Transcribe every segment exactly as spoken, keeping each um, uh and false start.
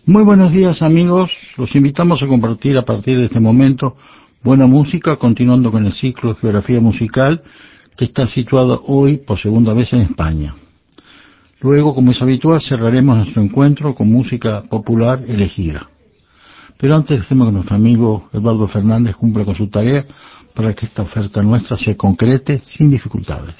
Muy buenos días amigos, los invitamos a compartir a partir de este momento buena música, continuando con el ciclo de Geografía Musical que está situado hoy por segunda vez en España. Luego, como es habitual, cerraremos nuestro encuentro con música popular elegida. Pero antes dejemos que nuestro amigo Eduardo Fernández cumpla con su tarea para que esta oferta nuestra se concrete sin dificultades.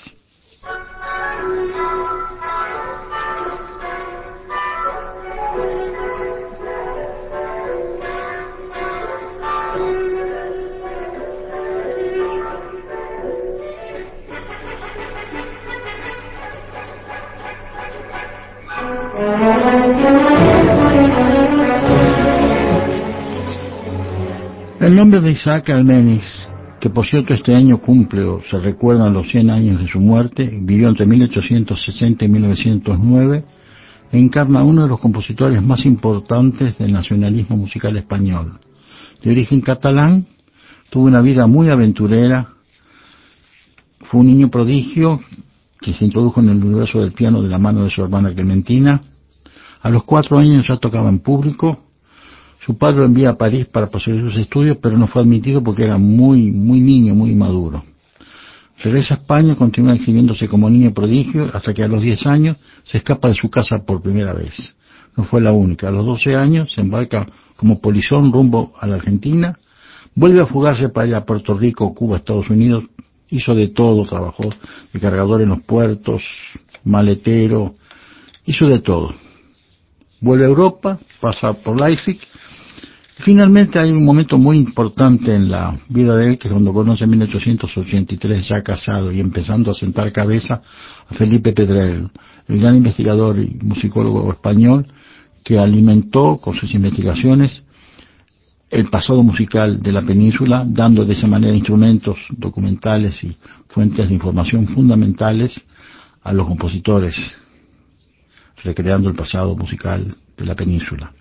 El nombre de Isaac Albéniz, que por cierto este año cumple o se recuerdan los cien años de su muerte, vivió entre mil ochocientos sesenta y mil novecientos nueve, e encarna uno de los compositores más importantes del nacionalismo musical español. De origen catalán, tuvo una vida muy aventurera, fue un niño prodigio que se introdujo en el universo del piano de la mano de su hermana Clementina. A los cuatro años ya tocaba en público. Su padre lo envía a París para proseguir sus estudios, pero no fue admitido porque era muy, muy niño, muy maduro. Regresa a España, continúa exhibiéndose como niño prodigio, hasta que a los diez años se escapa de su casa por primera vez. No fue la única. A los doce años se embarca como polizón rumbo a la Argentina, vuelve a fugarse para ir a Puerto Rico, Cuba, Estados Unidos, hizo de todo, trabajó de cargador en los puertos, maletero, hizo de todo. Vuelve a Europa, pasa por Leipzig. Finalmente hay un momento muy importante en la vida de él, que es cuando conoce en mil ochocientos ochenta y tres, ya casado y empezando a sentar cabeza, a Felipe Pedrell, el gran investigador y musicólogo español que alimentó con sus investigaciones el pasado musical de la península, dando de esa manera instrumentos documentales y fuentes de información fundamentales a los compositores, recreando el pasado musical de la península.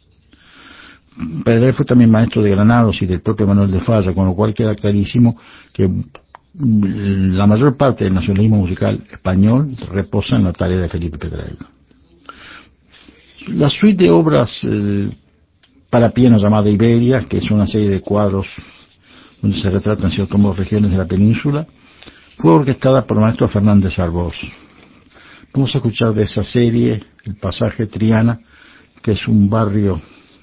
Pedrell fue también maestro de Granados y del propio Manuel de Falla, con lo cual queda clarísimo que la mayor parte del nacionalismo musical español reposa en la tarea de Felipe Pedrell. La suite de obras eh, para piano llamada Iberia, que es una serie de cuadros donde se retratan ciertas regiones de la península, fue orquestada por el maestro Fernández Arbós. Vamos a escuchar de esa serie el pasaje Triana, que es un barrio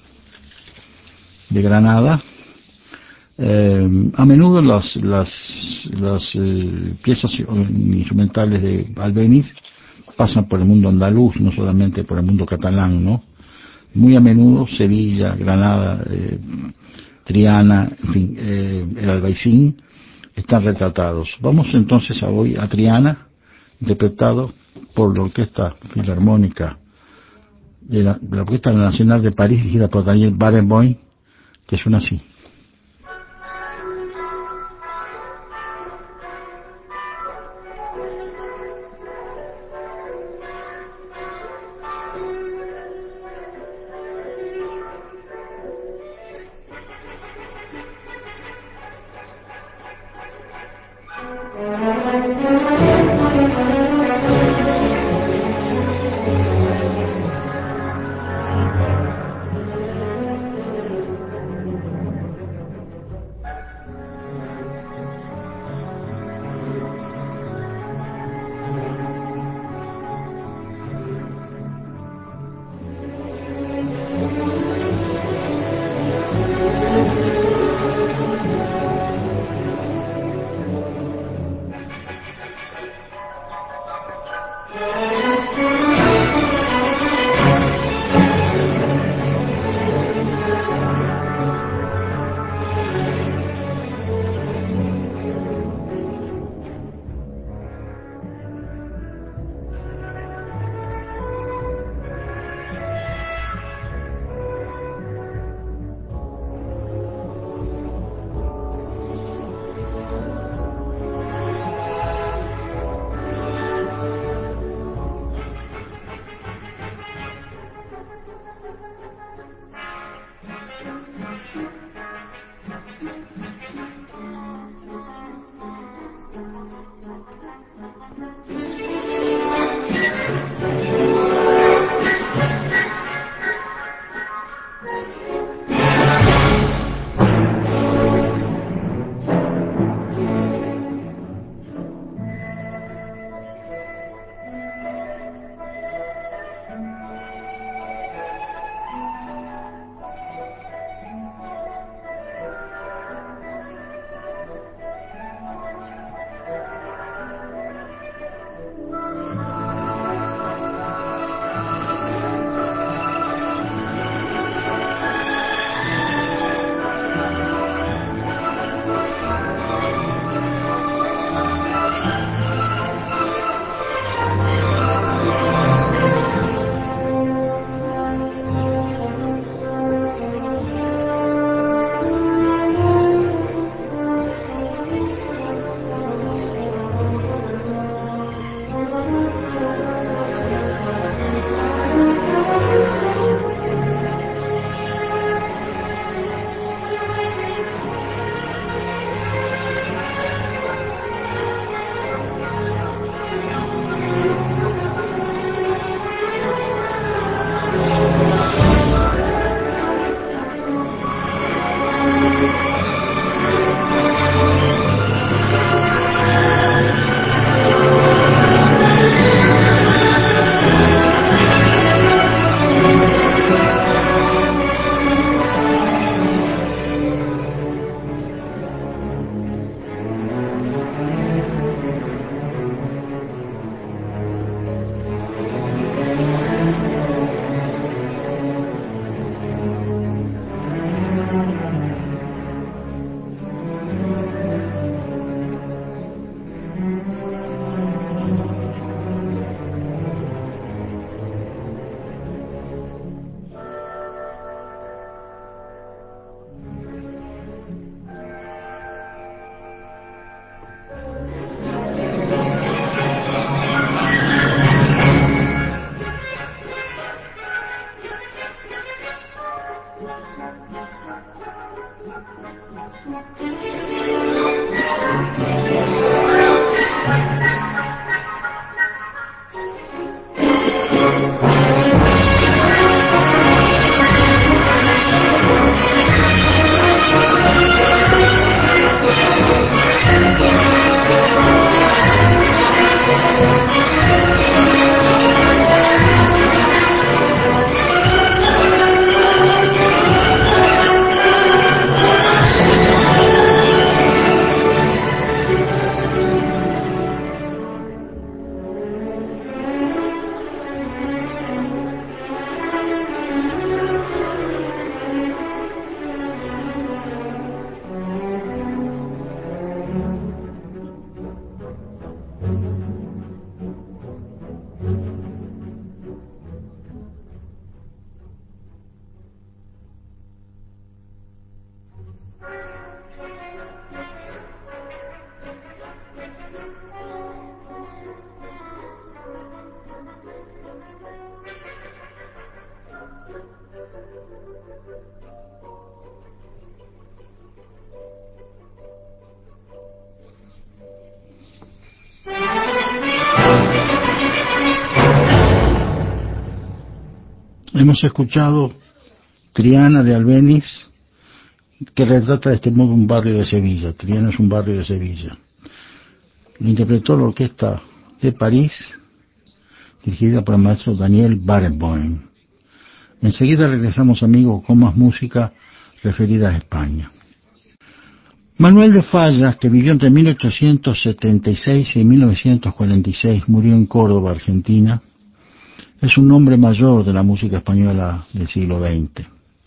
de Granada. Eh, a menudo las, las, las eh, piezas instrumentales de Albéniz pasan por el mundo andaluz, no solamente por el mundo catalán, ¿no? Muy a menudo Sevilla, Granada, eh, Triana, en fin, eh, el Albaicín están retratados. Vamos entonces a hoy a Triana, interpretado por la Orquesta Filarmónica de la, de la Orquesta Nacional de París, dirigida por Daniel Barenboim, que suena así. Hemos escuchado Triana de Albéniz, que retrata de este modo un barrio de Sevilla. Triana es un barrio de Sevilla. Lo interpretó la orquesta de París, dirigida por el maestro Daniel Barenboim. Enseguida regresamos, amigos, con más música referida a España. Manuel de Falla, que vivió entre mil ochocientos setenta y seis y mil novecientos cuarenta y seis, murió en Córdoba, Argentina. Es un nombre mayor de la música española del siglo veinte.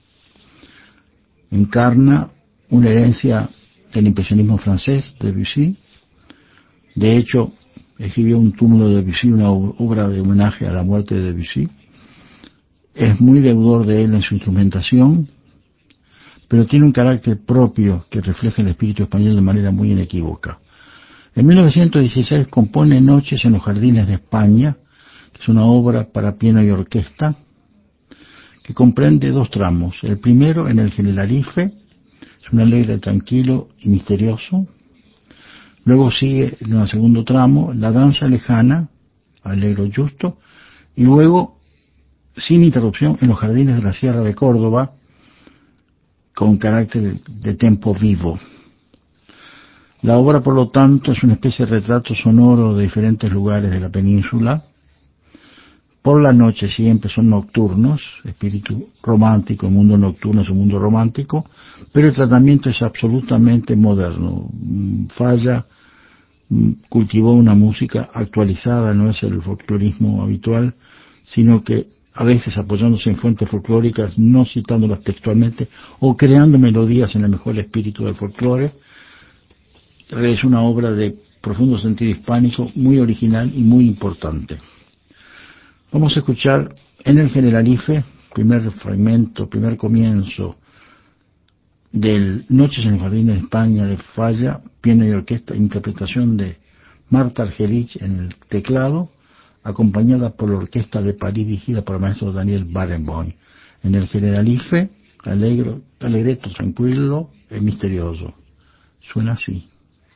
Encarna una herencia del impresionismo francés de Debussy. De hecho, escribió un túmulo de Debussy, una obra de homenaje a la muerte de Debussy. Es muy deudor de él en su instrumentación, pero tiene un carácter propio que refleja el espíritu español de manera muy inequívoca. En mil novecientos dieciséis compone Noches en los Jardines de España, que es una obra para piano y orquesta, que comprende dos tramos. El primero, en el Generalife, es un alegre tranquilo y misterioso. Luego sigue en el segundo tramo La Danza Lejana, alegro justo, y luego, sin interrupción, en los Jardines de la Sierra de Córdoba, con carácter de tempo vivo. La obra, por lo tanto, es una especie de retrato sonoro de diferentes lugares de la península. Por la noche siempre son nocturnos, espíritu romántico, el mundo nocturno es un mundo romántico, pero el tratamiento es absolutamente moderno. Falla cultivó una música actualizada, no es el folclorismo habitual, sino que a veces apoyándose en fuentes folclóricas, no citándolas textualmente, o creando melodías en el mejor espíritu del folclore. Es una obra de profundo sentido hispánico, muy original y muy importante. Vamos a escuchar en el Generalife, primer fragmento, primer comienzo del Noches en los Jardines de España de Falla, piano y orquesta, interpretación de Marta Argerich en el teclado, acompañada por la orquesta de París dirigida por el maestro Daniel Barenboim. En el Generalife, alegro, alegreto, tranquilo y misterioso. Suena así.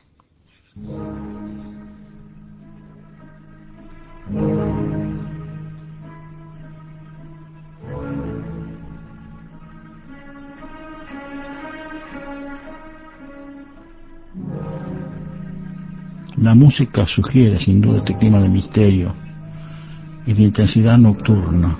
La música sugiere sin duda este clima de misterio y de intensidad nocturna.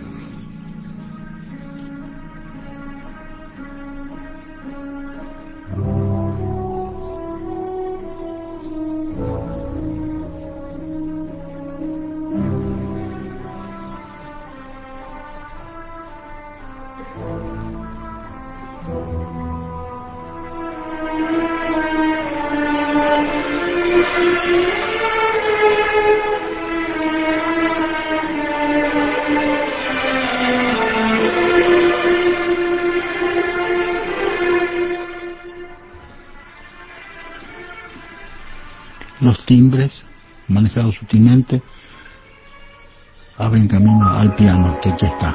Los timbres, manejados sutilmente, abren camino al piano, que aquí está.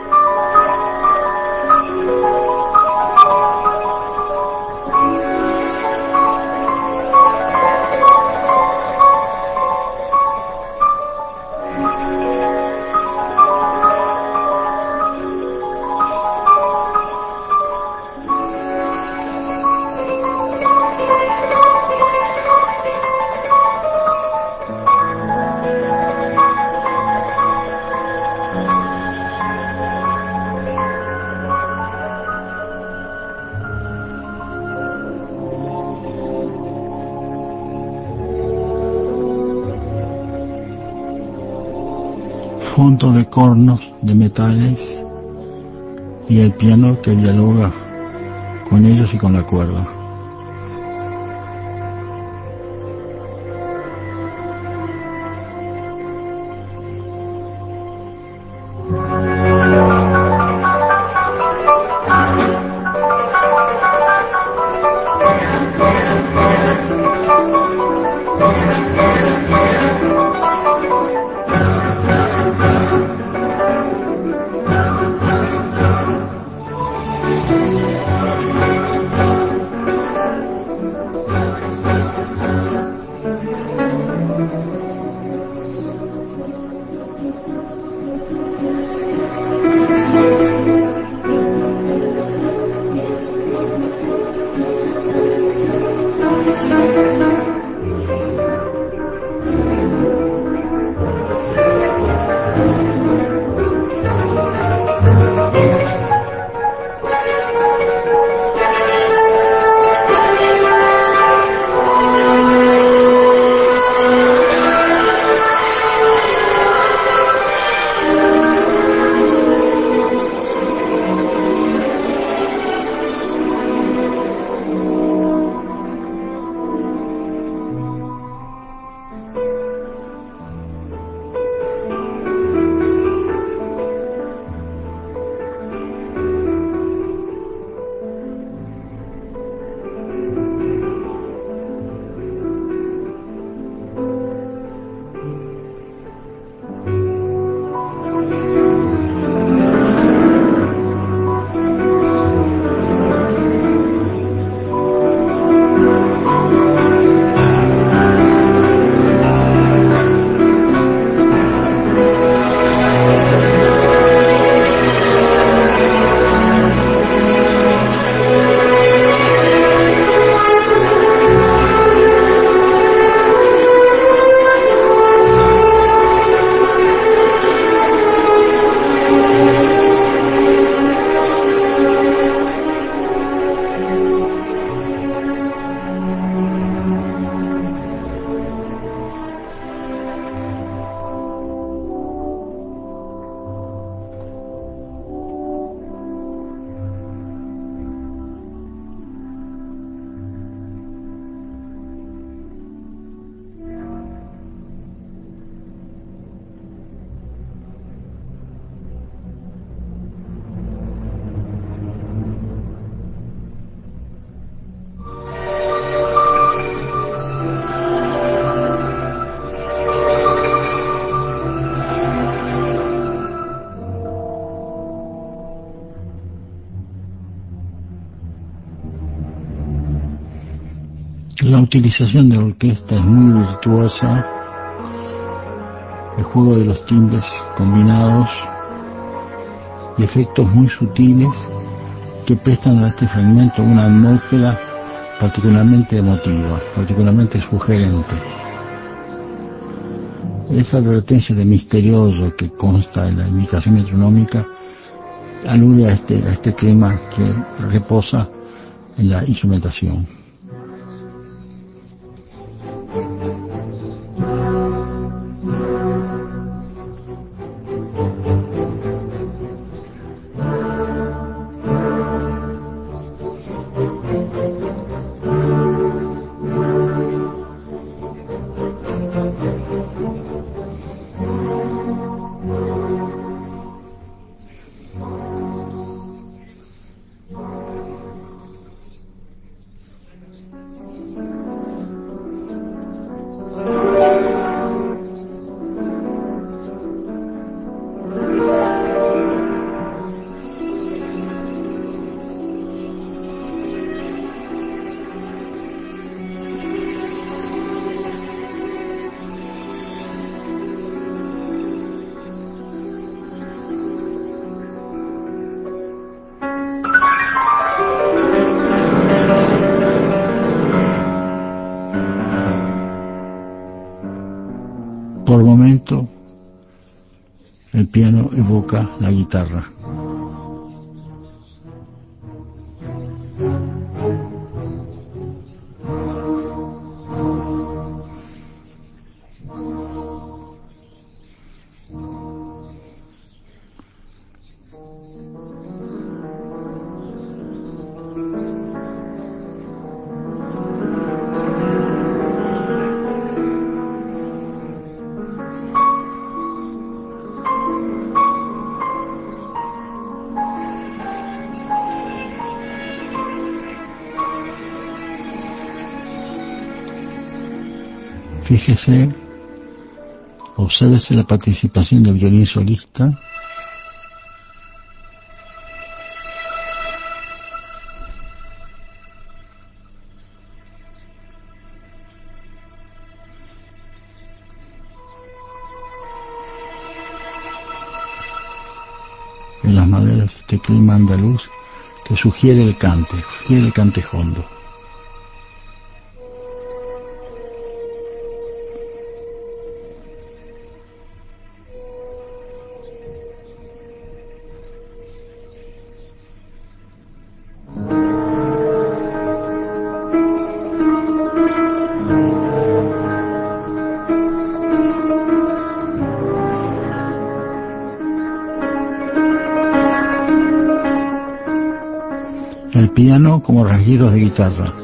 Fondo de cornos de metales y el piano que dialoga con ellos y con la cuerda. La utilización de la orquesta es muy virtuosa, el juego de los timbres combinados y efectos muy sutiles que prestan a este fragmento una atmósfera particularmente emotiva, particularmente sugerente. Esa advertencia de misterioso que consta en la indicación metronómica alude a este, a este clima que reposa en la instrumentación. Por momento, el piano evoca la guitarra. Fíjese, obsérvese la participación del violín solista. En las maderas de este clima andaluz que sugiere el cante, sugiere el cante hondo. El piano como rasguidos de guitarra.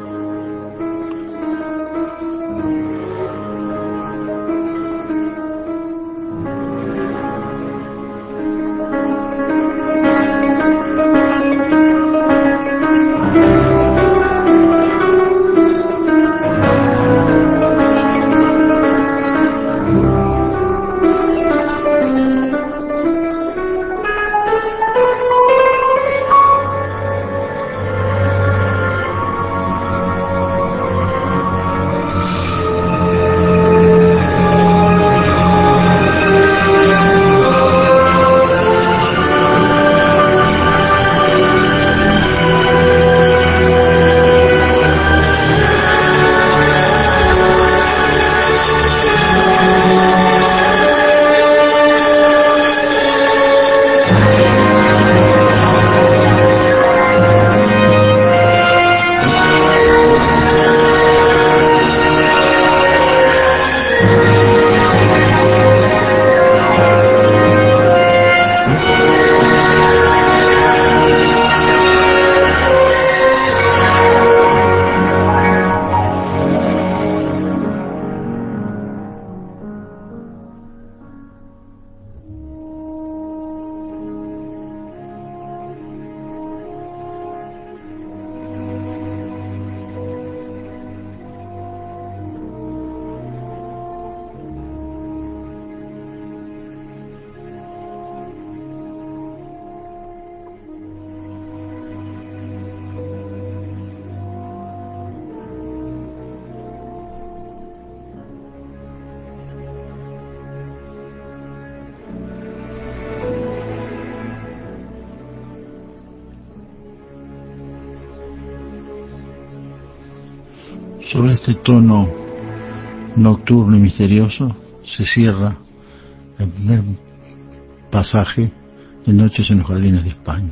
Sobre este tono nocturno y misterioso se cierra el primer pasaje de Noches en los Jardines de España.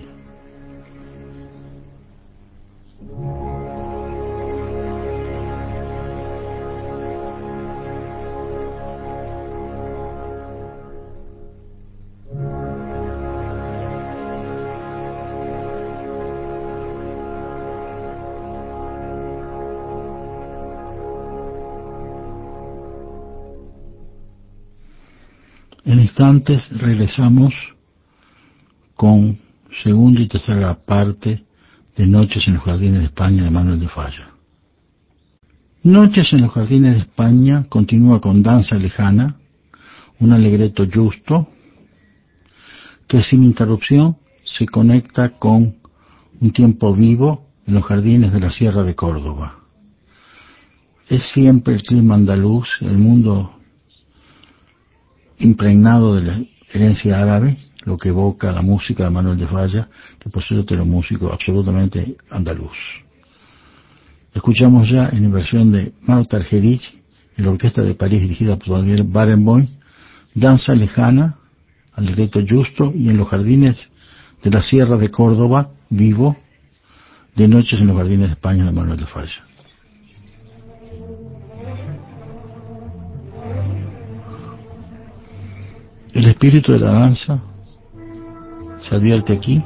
En instantes regresamos con segunda y tercera parte de Noches en los Jardines de España de Manuel de Falla. Noches en los Jardines de España continúa con Danza Lejana, un alegreto justo que sin interrupción se conecta con un tiempo vivo en los jardines de la Sierra de Córdoba. Es siempre el clima andaluz, el mundo impregnado de la herencia árabe, lo que evoca la música de Manuel de Falla, que por cierto era un músico absolutamente andaluz. Escuchamos ya en versión de Marta Argerich, en la orquesta de París dirigida por Daniel Barenboim, Danza Lejana, alegreto justo, y en los jardines de la Sierra de Córdoba, vivo, de Noches en los Jardines de España de Manuel de Falla. El espíritu de la danza se advierte aquí.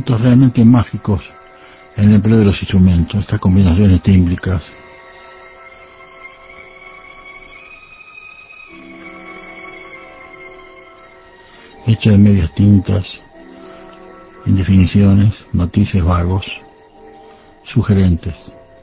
momentos realmente mágicos en el empleo de los instrumentos, estas combinaciones tímbricas. Hechas de medias tintas, indefiniciones, matices vagos, sugerentes.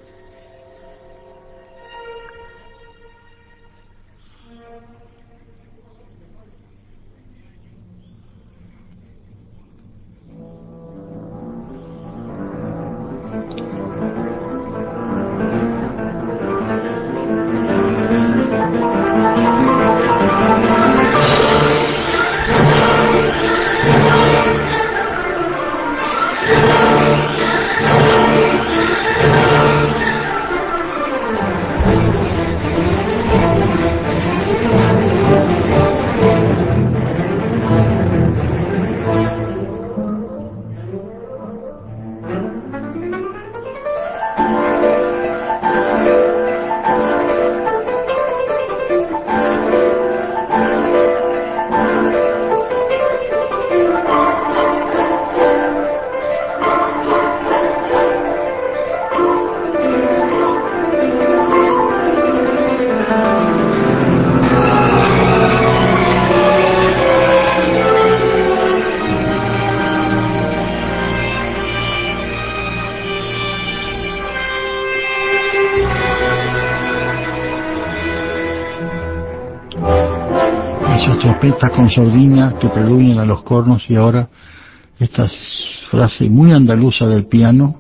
Trompetas con sordina que preludian a los cornos, y ahora esta frase muy andaluza del piano,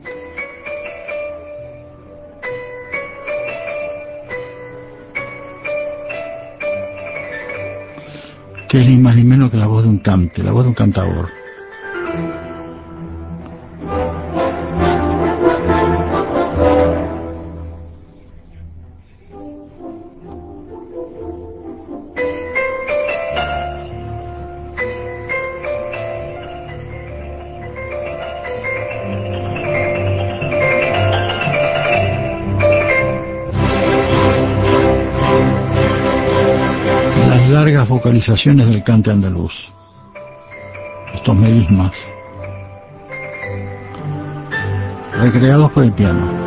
que es ni más ni menos que la voz de un cante, la voz de un cantador. Largas vocalizaciones del cante andaluz, estos melismas recreados por el piano.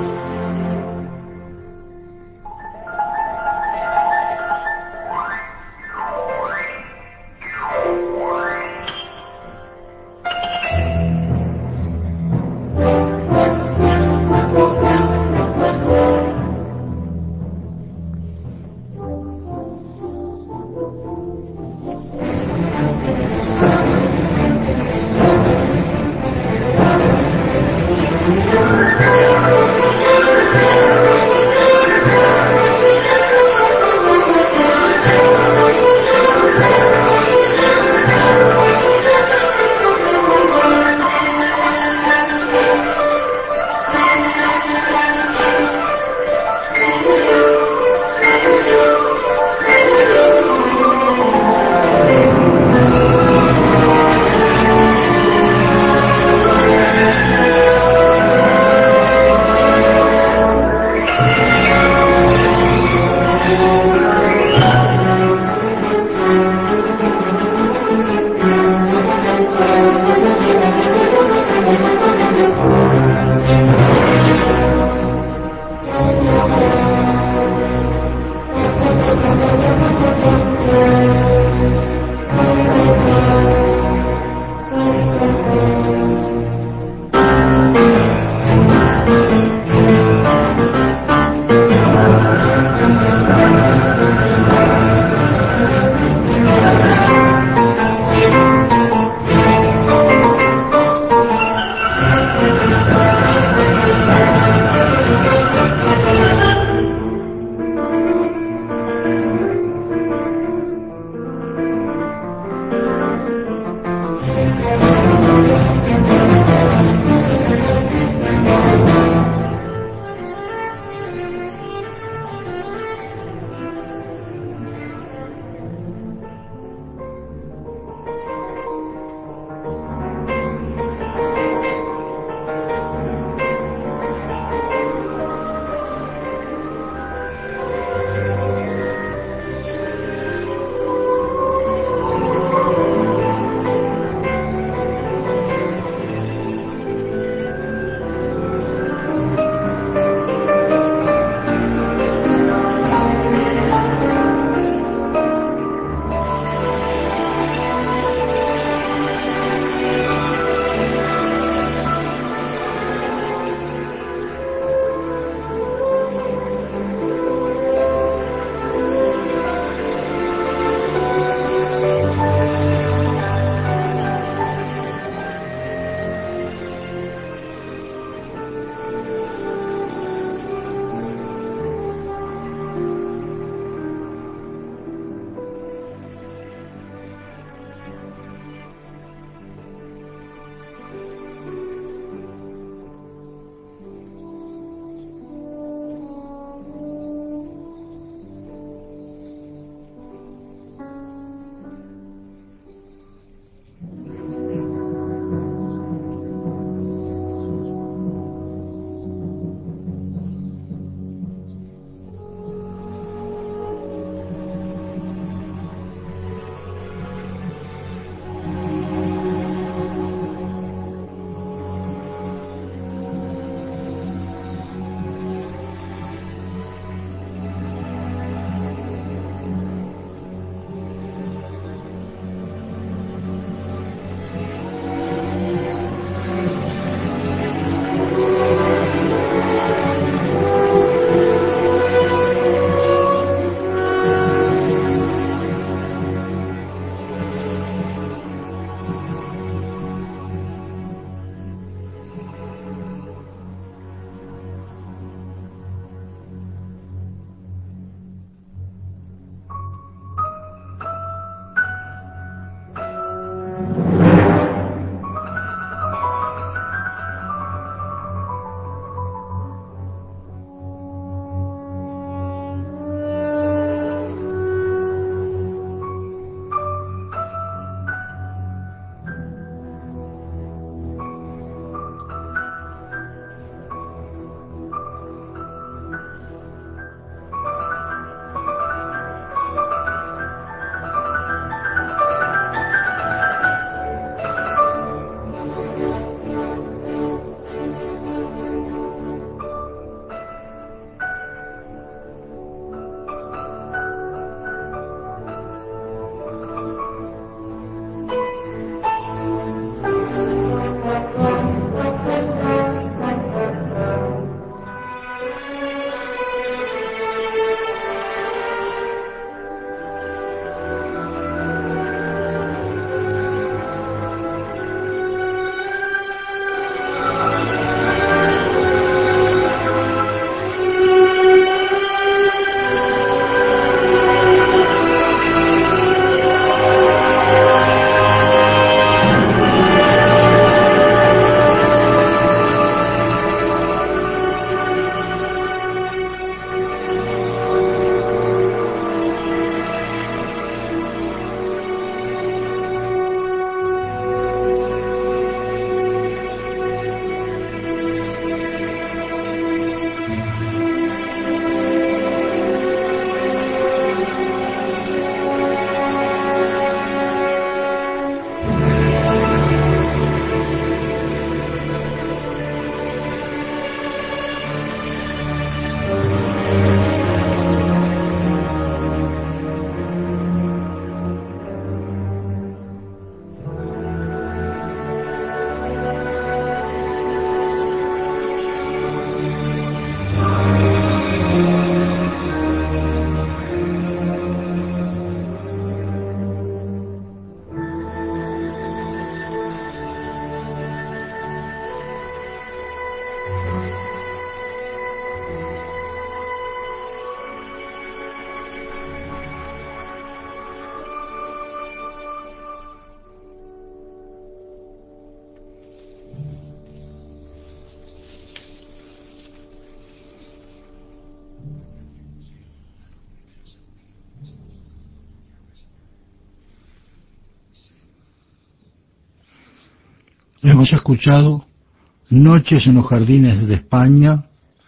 Hemos escuchado Noches en los Jardines de España,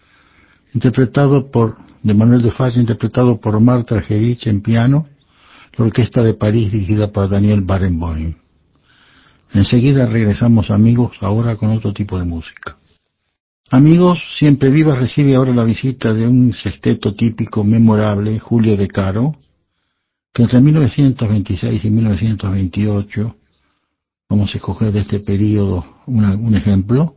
interpretado por, de Manuel de Falla, interpretado por Marta Argerich en piano, la Orquesta de París dirigida por Daniel Barenboim. Enseguida regresamos, amigos, ahora con otro tipo de música. Amigos, Siempre Viva recibe ahora la visita de un sexteto típico memorable, Julio De Caro, que entre mil novecientos veintiséis y mil novecientos veintiocho, vamos a escoger de este periodo una, un ejemplo,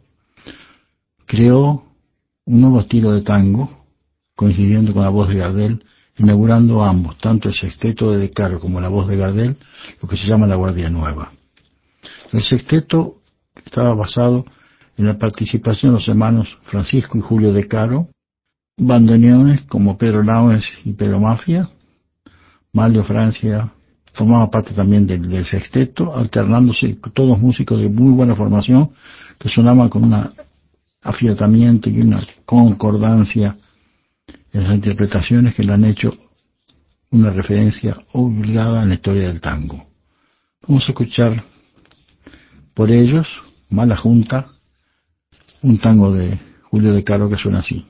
creó un nuevo estilo de tango, coincidiendo con la voz de Gardel, inaugurando ambos, tanto el sexteto de De Caro como la voz de Gardel, lo que se llama la Guardia Nueva. El sexteto estaba basado en la participación de los hermanos Francisco y Julio De Caro, bandoneones como Pedro Lawrence y Pedro Mafia, Mario Francia formaba parte también del, del sexteto, alternándose todos músicos de muy buena formación que sonaban con un afiatamiento y una concordancia en las interpretaciones que le han hecho una referencia obligada en la historia del tango. Vamos a escuchar por ellos, Mala Junta, un tango de Julio De Caro que suena así.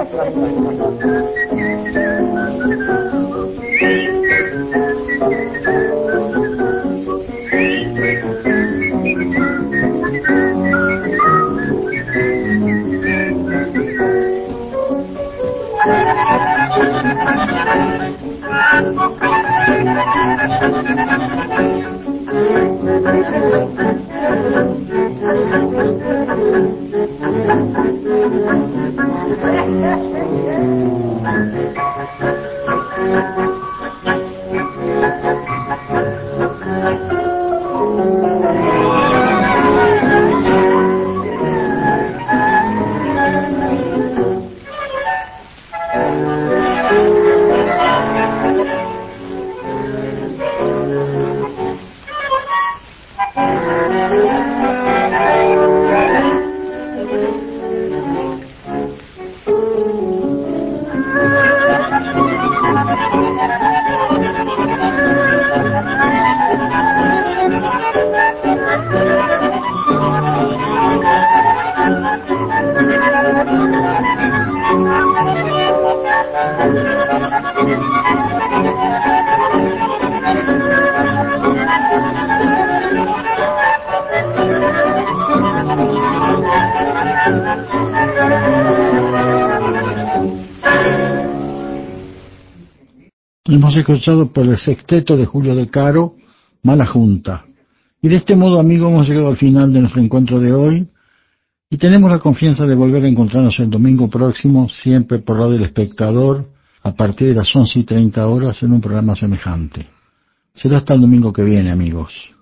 Hemos escuchado por el sexteto de Julio De Caro, Mala Junta. Y de este modo, amigos, hemos llegado al final de nuestro encuentro de hoy y tenemos la confianza de volver a encontrarnos el domingo próximo, siempre por Radio El Espectador, a partir de las once y treinta horas en un programa semejante. Será hasta el domingo que viene, amigos.